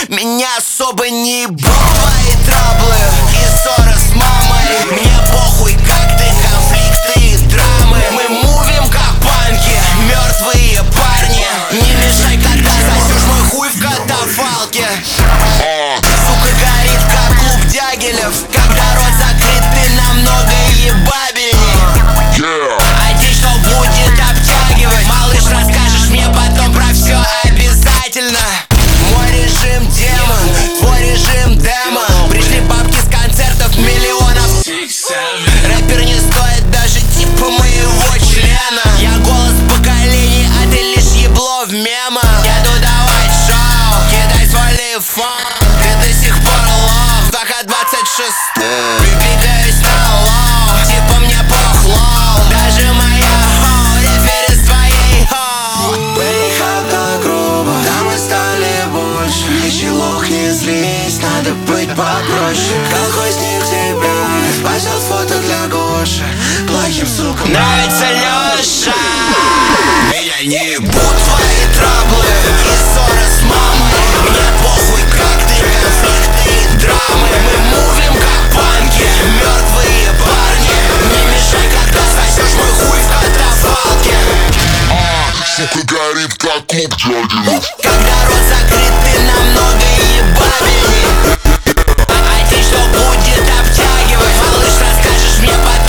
Меня особо не ебут твои траблы и ссоры с мамой. Мне похуй, как ты, конфликты и драмы. Мы мувим как панки, мертвые парни. Не мешай, когда засёшь мой хуй в катафалке. Сука горит, как клуб Дягилев. Когда рот закрыт, ты намного ебабельней. А дичь, что будет обтягивать. Малыш, расскажешь мне потом про все обязательно. Мой режим демон, твой режим демон. Пришли бабки с концертов миллионов. Рэпер не стоит даже типа моего члена. Я голос поколений, а ты лишь ебло в мемах. Еду давать шоу, кидай свой лифон. Ты до сих пор лох, только 26. Двигаюсь на лоу, типа мне похлоу. Даже моя хоу, рефери с твоей хоу. Вейхап так грубо, да мы стали больше. Ничего не злись, надо быть попроще. Колхозник тебя спасет фото для Гоши. Плохим сукам Нравится Лёша. Меня не ебут твои траблы и ссоры с мамой. Мне похуй, как ты, конфликты и драмы. Мы мувим как панки, мертвые парни. Не мешай, когда сосёшь мой хуй в катафалке. Сука горит, как клуб Дягилев. Когда рот закрыт, ты намного ебабельней. А дичь, что будет обтягивать. Малыш, расскажешь мне потом